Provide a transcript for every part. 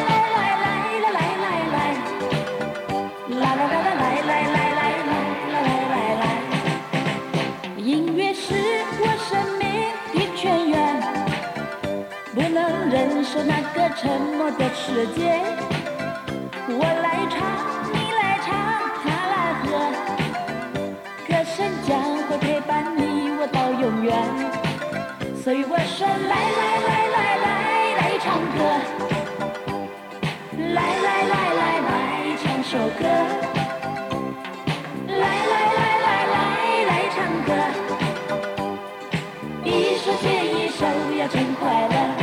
音乐是我生命的泉源，不能忍受那个沉默的世界。我来唱，你来唱，他来和，歌声将会陪伴你我到永远。所以我说来来来来来来唱歌，来来来来来唱首歌，来来来来来来唱歌，一首接一首呀真快乐。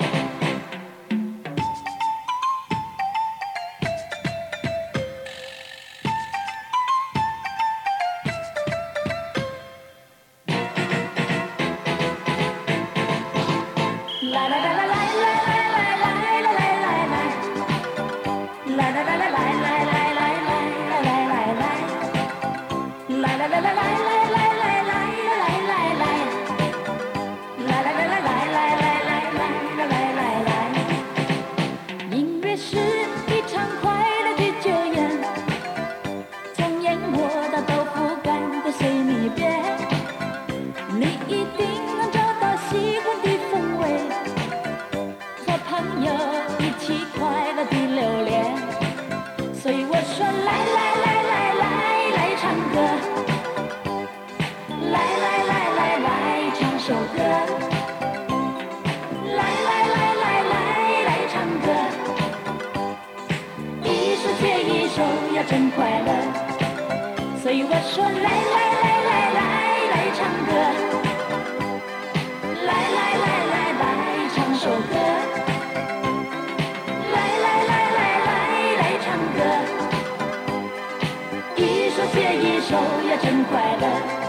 啦啦啦啦啦啦啦啦啦啦啦啦，啦啦啦啦啦啦啦啦啦啦啦啦，啦啦啦啦啦啦啦啦啦啦啦，啦啦啦啦啦啦啦啦啦。音乐是一场快乐的酒宴，从燕窝到豆腐干都随你便，你一定能找到喜欢的风味。朋友一起快乐的流连，所以我说来来来来来来唱歌，来来来来来唱首歌，来来来来来来唱歌，一首接一首呀真快乐。所以我说来来来来来来唱歌，来来来来来唱首歌。一首接一首呀真快乐。